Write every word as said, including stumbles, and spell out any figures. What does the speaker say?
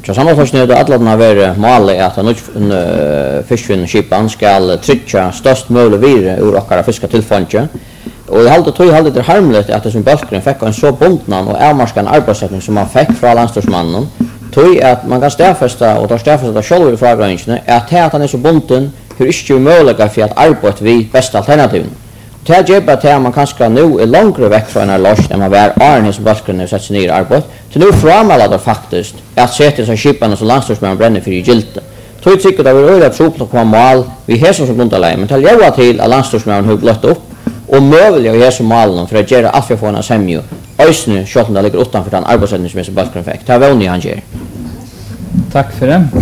så sammanfattning är det att alla vara målet att en uh, fiskfinnskipan ska trycka störst möjliga vire ur och fiska tillfånge. Och jag hade tror jag hade det harmligt att det som Balkren fick en så bundnan och avmarskan arbetssättning som man fick från landstorsmannen. Tror att man kan stäffasta och ta stäffasta själva frågorna att att han är så bunden hur är det möjligt för att arbeta vid bästa alternativen. Det är bara att man kanske nu är längre väck från en lösning än man var Arne som Balkren har satt sig ner i arbete. Så nu framhåller det faktiskt att sätta sig skipan som landstorsmannen bränner för i gilte. Tror jag tycker att det är öde att tro på att mål vi har som bundalej, men till jag till att landstorsmannen har blött upp och möjliga att som målen för att göra allt för att få en semjo. Ösnu, själv om det ligger utanför den arbetssättning som är så Balkren fick. Det är väl ni han ger. Tack för det.